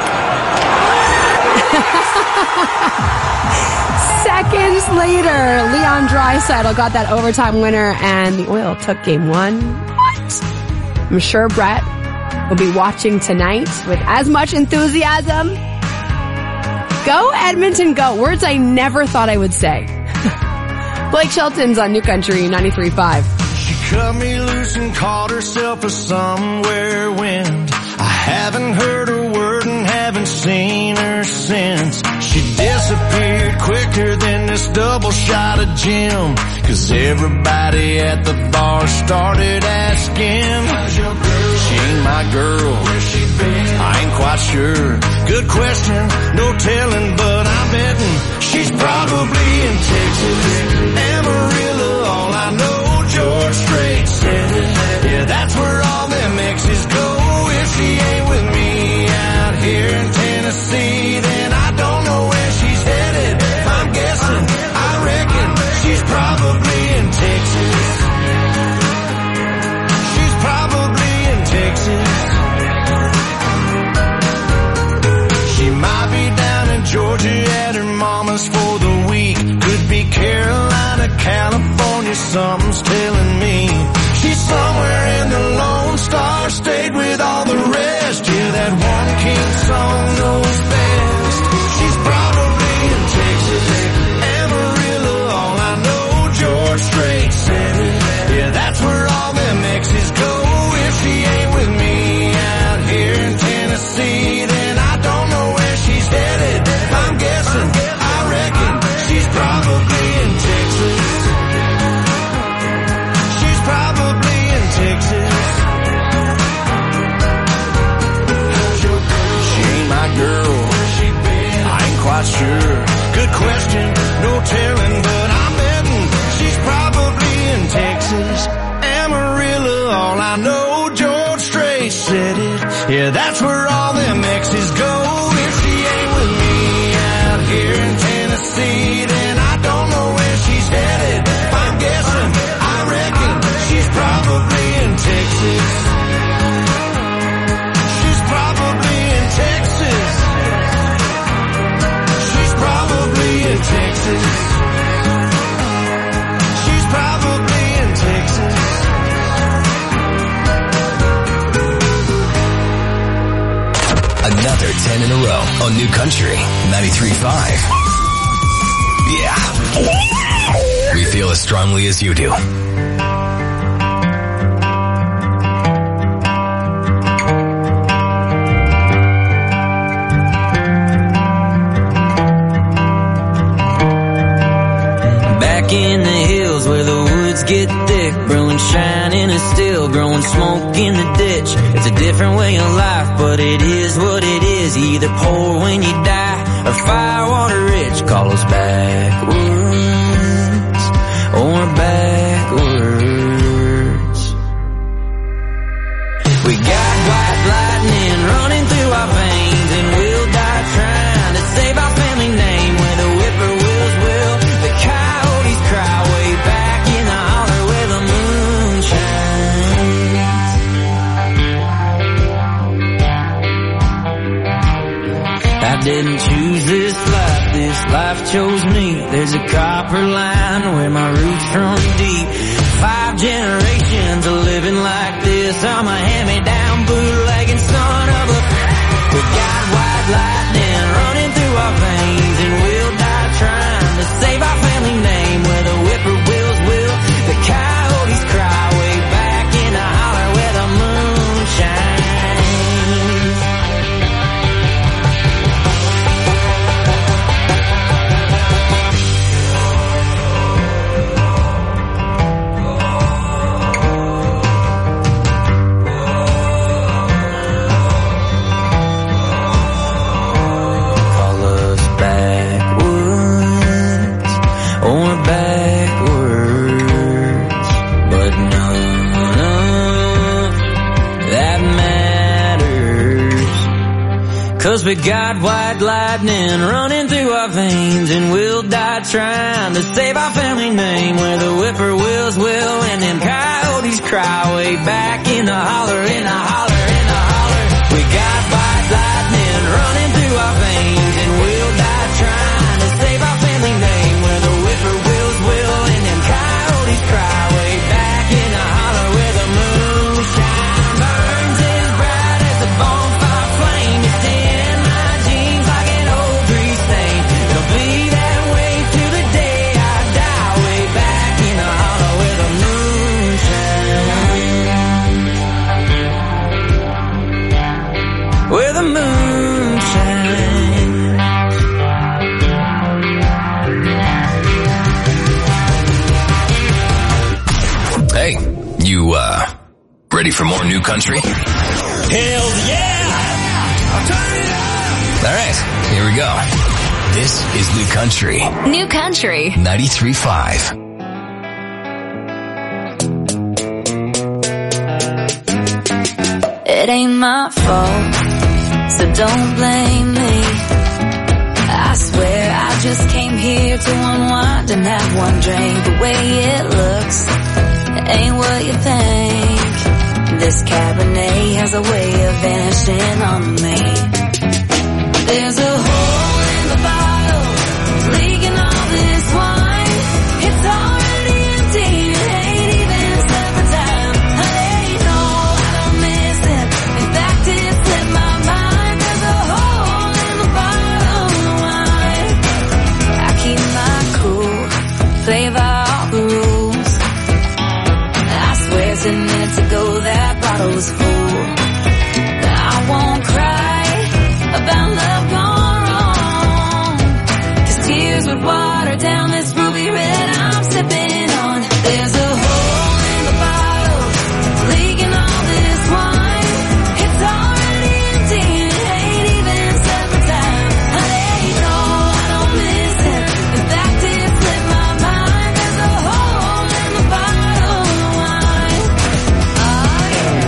Seconds later, Leon Draisaitl got that overtime winner, and the Oil took Game 1. What? I'm sure Brett will be watching tonight with as much enthusiasm. Go Edmonton, go. Words I never thought I would say. Blake Shelton's on New Country 93.5. She cut me loose and called herself a somewhere wind. I haven't heard a word and haven't seen her since. She disappeared quicker than the this double shot of gin, 'cause everybody at the bar started asking, how's your girl? She ain't my girl. Where's she been? I ain't quite sure. Good question, no telling, but I'm betting she's probably in Texas. Amarillo, all I know, George Strait said it. Yeah, that's where all them exes go. If she ain't with me out here in Tennessee, then I don't know where she's headed. I'm guessing, I reckon she's probably in Texas. She's probably in Texas. She might be down in Georgia at her mama's for the week. Could be Carolina, California, something's telling me. She's somewhere in the Lone Star State with all the rest. Yeah, that one king song knows best. She's probably in Texas. Amarillo, all I know, George Strait said it. Yeah, that's where all them exes go. If she ain't with me out here in Tennessee, then I don't know where she's headed. I'm guessing, I reckon she's probably in Texas. She's probably in Texas. She ain't my girl. I ain't quite sure. Good question, no telling, but I'm betting she's probably in Texas. Amarillo, all I know, George Strait said it. Yeah, that's where all them exes go. If she ain't with me out here in Tennessee, then I don't know where she's headed. I'm guessing, I reckon she's probably in Texas. She's probably in Texas. She's probably in Texas. She's probably in Texas. Another 10 in a row on New Country 93.5. Yeah. We feel as strongly as you do. Back in the hills where the woods get thick, brewing shining and still growing smoke in the ditch. It's a different way of life, but it is what it is. You either poor when you die or firewater rich. Call us backwards or backwards. We got white lightning running through our veins, and we'll die trying to save our family name. Where the whippoorwills will, the coyotes cry way back in the holler where the moon shines. I didn't choose this life chose me. There's a copper line where my roots run deep. 5 generations of living like this. I'm a hand-me-down bootlegging son of a... We got white lightning running through our veins, and we'll die trying to save our family name. Where the whippoorwills will, the coyotes cry way back in the holler where the moon shines. Cause we got white lightning running through our veins, and we'll die trying to save our family name. Where the whippoorwills will, and them coyotes cry way back in the holler, in the holler, in the holler. We got white lightning running through our veins, and we'll die trying to save our family name. Where the whippoorwills will, and them coyotes cry way back in the holler where the moonshine burns as bright as a bonfire flame. It's in my jeans like an old grease stain. It'll be that way to the day I die, way back in the holler where the moonshine. You, ready for more New Country? Hell yeah! I'll turn it up! Alright, here we go. This is New Country. New Country. 93.5. It ain't my fault, so don't blame me. I swear I just came here to unwind and have one drink. The way it looks ain't what you think. This Cabernet has a way of vanishing on me. There's a hole in the bottle, it's leaking all this wine. It's already empty, it ain't even summertime. Hey, no, I don't miss it. In fact, it slipped my mind. There's a hole in the bottle of wine. I keep my cool, play by all the rules. I swear 10 minutes ago that bottle was full. I won't cry about love gone wrong, 'cause tears would water down this ruby red I'm sipping on. There's a hole in the bottle, leaking all this wine. It's already empty, it ain't even summertime. Hey, no, I don't miss it. In fact, it slipped my mind. There's a hole in the bottle of wine. Oh, yeah.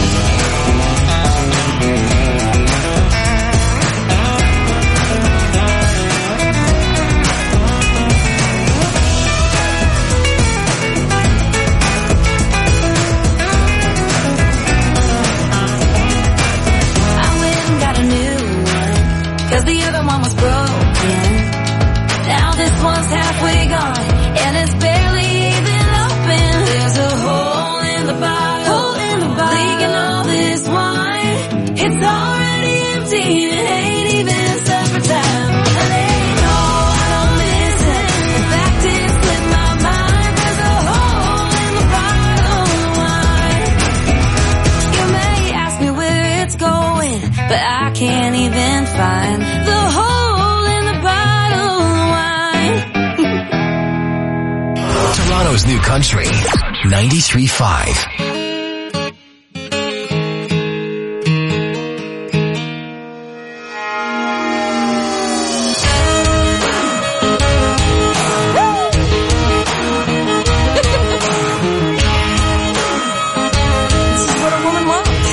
I went and got a new one, 'cause the other one was broken. Now this one's halfway gone, and it's barely even open. There's a hole in the bottle, leaking all this wine. It's already empty, it ain't even summertime. Hey, no, I don't miss it. In fact, it slipped my mind. There's a hole in the bottle of wine. You may ask me where it's going, but I can't even find the hole in the bottle of wine. Toronto's New Country. 93.5. This is what a woman wants.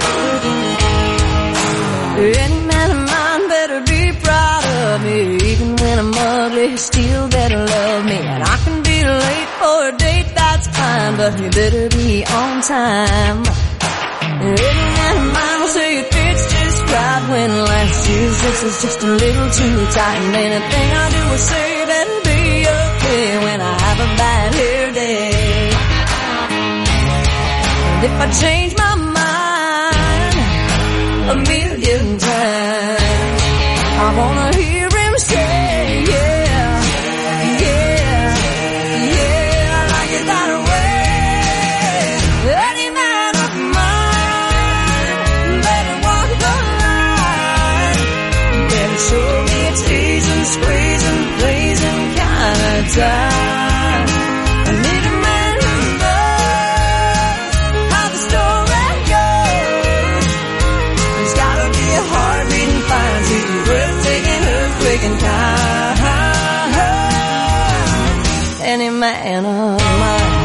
Any man of mine better be proud of me. Even when I'm ugly, he still better love me. And I can be late for a date, that's fine, but you better be on time. Any man of mine will say it fits just right when last year's dress is just a little too tight. And anything I do or say better be okay when I have a bad hair day. And if I change my mind a million times, I wanna hear him say, yeah, yeah, yeah, I like it that way. Any man of mine better walk the line. Better show me a teasing, squeezing, pleasing kind of time. I need a man who knows how the story goes. There's gotta be a heart beating fine, see the breathtaking, earthquaking kind. Any man of mine.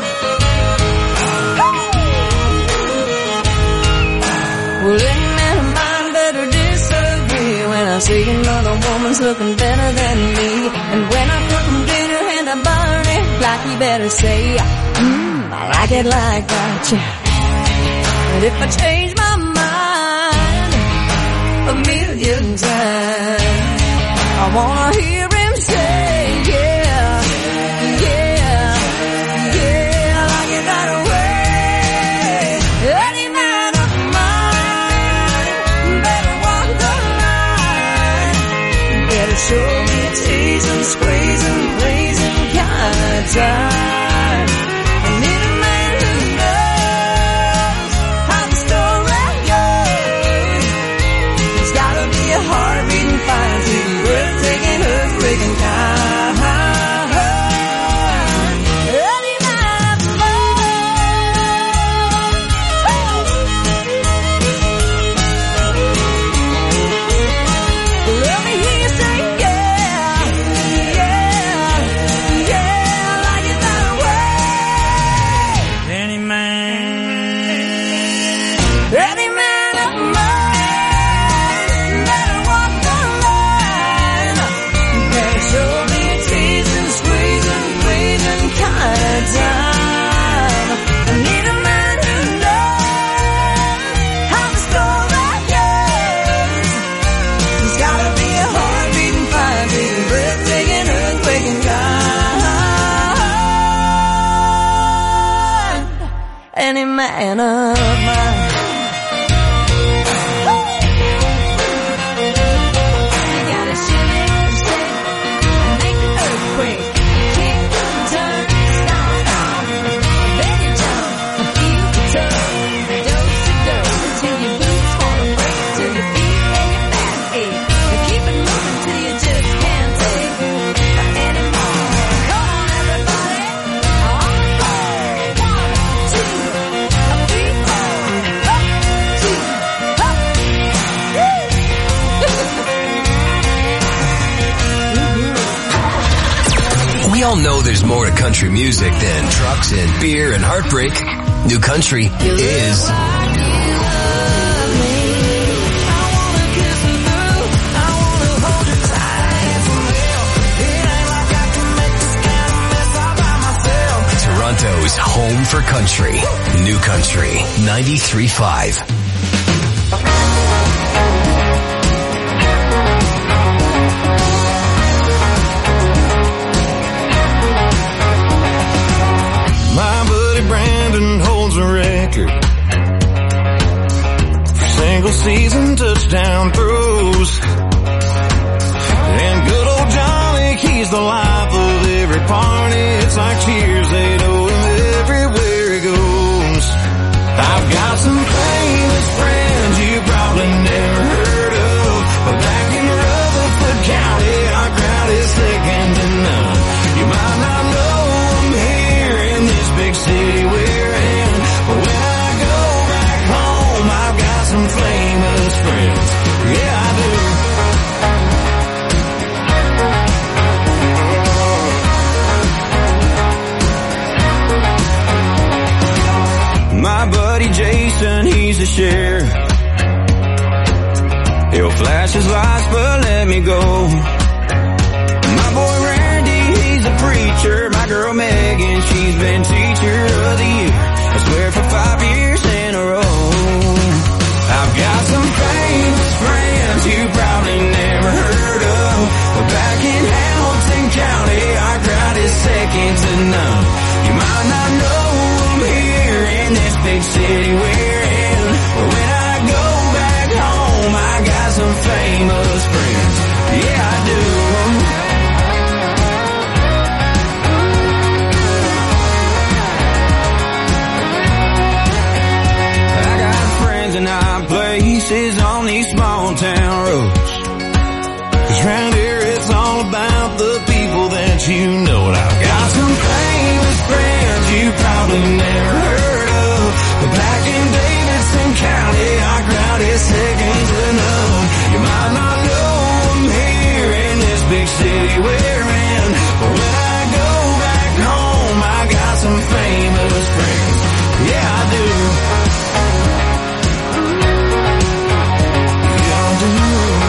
Well, any man of mine better disagree when I see another woman's looking better than me. And when I cook him dinner and I burn it like, he better say, I like it like that, yeah. And if I change my mind a million times, I wanna hear him say, yeah, yeah, yeah, I like it that way. Any man of mine better walk the line. Better show me a teasing, squeezing, pleasing kind of time. I need a man who knows how the story goes. There's gotta be a heart beating fine, see the breathtaking earth man of mine. You gotta shimmy, shake, and make the earthquake. Kick, turn, stomp, then you jump, feel the tug, dose to dose, till your boots wanna break, till your feet and your back ache. You keep it moving till you just can't take anymore. Come on, everybody. We all know there's more to country music than trucks and beer and heartbreak. New Country is... Toronto's home for country. New Country 93.5. My buddy Brandon holds a record for single season touchdown throws. And good old Johnny, he's the life of every party. It's like cheers, they know him everywhere he goes. I've got some famous friends you probably never heard of, but back in Rutherford County, our crowd is second to none. You might not know them here in this big city we're in, but when I go back home, I've got some famous friends. Yeah, I do. My buddy Jason, he's the sheriff. He'll flash his lights, but let me go. My boy Randy, he's a preacher. My girl Megan, she's been teacher of the year, I swear for 5 years in a row. I've got some famous friends you probably never heard of, but back in Hamilton County, our crowd is second to none. You might not know them here in this big city we're in, but when I go back home, I got some famous friends. Yeah, I do. I got friends in high places on these small town roads, 'cause round here it's all about the people that you know. And I've got some famous friends you probably never heard of, but back in Davidson County, our crowd is second to none. You might not know them here in this big city we're in, but when I go back home, I got some famous friends. Yeah, I do. Yeah, I do.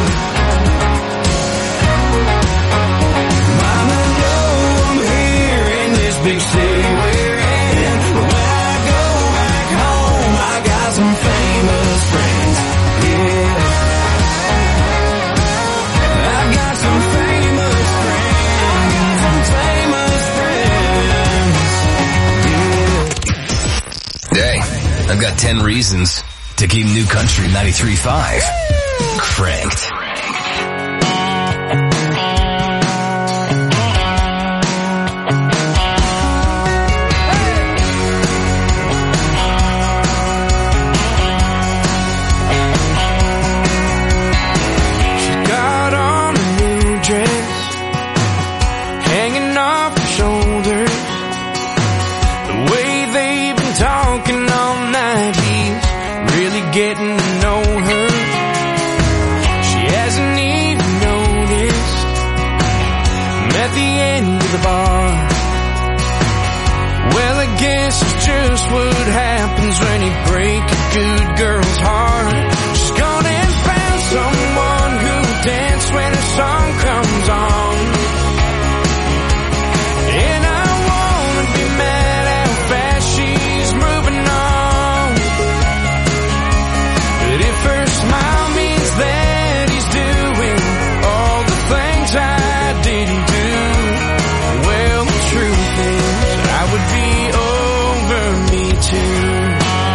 Might not know them here in this big city we're in, but when I go back home, I got some famous friends. Yeah, I've got some famous friends. Some famous friends. Yeah. Hey, I've got 10 reasons to keep New Country 93.5 cranked. Got on a new dress, hanging off her shoulders. The way they've been talking all night, he's really getting to know her. She hasn't even noticed. I'm at the end of the bar. Well, I guess it's just what happens when you break a good girl's heart. She's gone and found someone who'll dance when her song comes on. And I wanna be mad how fast she's moving on. But if her smile means that he's doing all the things I didn't do, well, the truth is I would be over me too.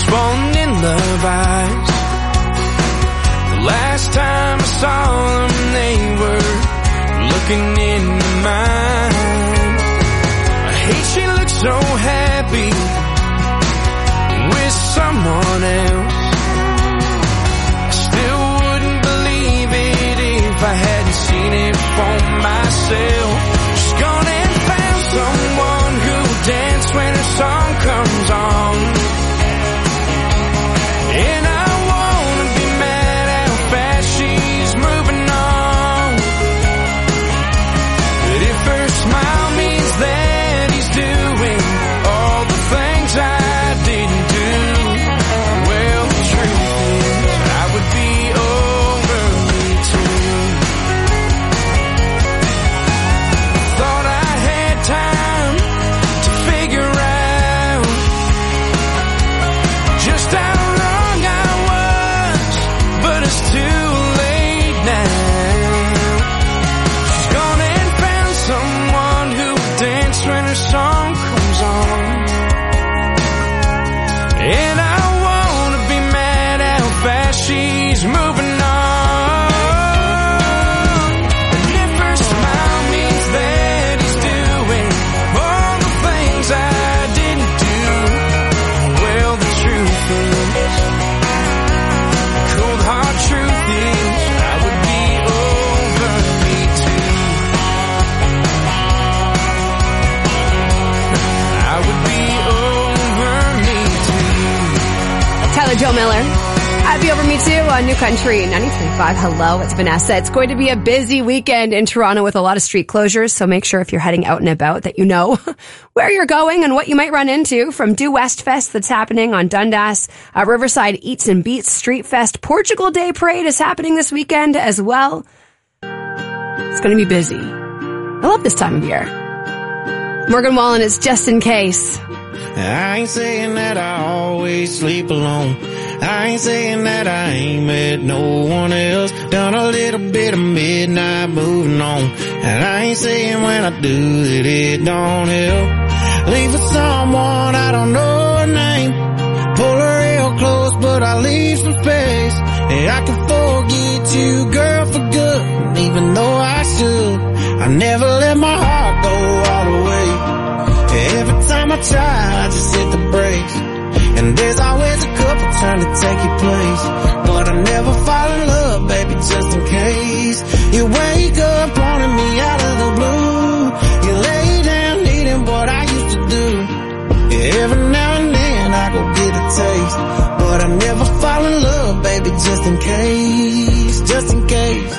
falling in love eyes. The last time I saw them, they were looking into mine. I hate she looks so happy with someone else. I still wouldn't believe it if I hadn't seen it for myself. She's gone and found someone who'll dance when her song comes on. And I wanna be mad how fast she's moving on. But if her smile means that he's doing all the things I didn't do, well, the truth is I would be over me too. Thought I had time to figure out just how wrong I was, but it's too late now. She's gone and found someone who'll dance when her song comes on. And I wanna be mad how fast she's moving on. And if her smile means that he's doing all the things I didn't do, well, the truth is, cold hard truth is, I would be over me too. I would be over me too. Tyler Joe Miller. I'd be over me too on New Country 93.5. Hello, it's Vanessa. It's going to be a busy weekend in Toronto with a lot of street closures, so make sure if you're heading out and about that you know where you're going and what you might run into. From Due West Fest that's happening on Dundas, Riverside Eats and Beats Street Fest, Portugal Day Parade is happening this weekend as well. It's going to be busy. I love this time of year. Morgan Wallen is Just In Case. I ain't saying that I always sleep alone. I ain't saying that I ain't met no one else. Done a little bit of midnight moving on. And I ain't saying when I do that it don't help. Leave for someone I don't know her name. Pull her real close but I leave some space. And I can forget you, girl, for good. And even though I should, I never let my heart go all the way. Every time I try, I just hit the brakes. And there's always a couple trying to take your place. But I never fall in love, baby, just in case. You wake up wanting me out of the blue. You lay down needing what I used to do. Yeah, every now and then I go get a taste. But I never fall in love, baby, just in case. Just in case.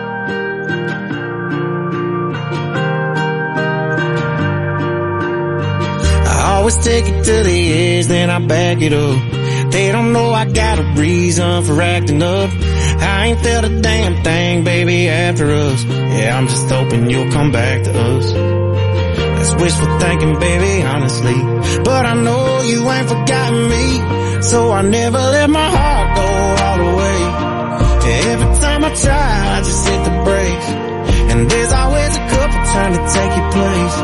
Always take it to the edge, then I back it up. They don't know I got a reason for acting up. I ain't felt a damn thing, baby, after us. Yeah, I'm just hoping you'll come back to us. That's wishful thinking, baby, honestly. But I know you ain't forgotten me. So I never let my heart go all the way. Every time I try, I just hit the brakes. And there's always a couple trying to take your place.